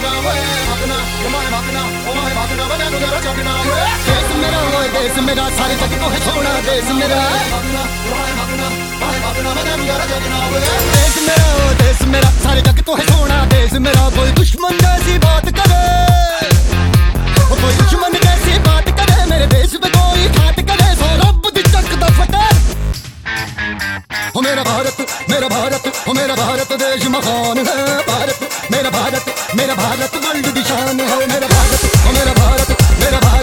देश मेरा सारे जग को है सोना देश मेरा। देश मेरा सारे जग को है सोना देश मेरा। कोई दुश्मन जैसी बात करे, कोई दुश्मन जैसी बात करे, मेरे देश पे कोई घात करे, सो रब दी चक दा फटे। ओ मेरा भारत ओ मेरा भारत देश महान है। भारत मेरा भारत वर्ल्ड दी शान है। मेरा भारत ओ मेरा भारत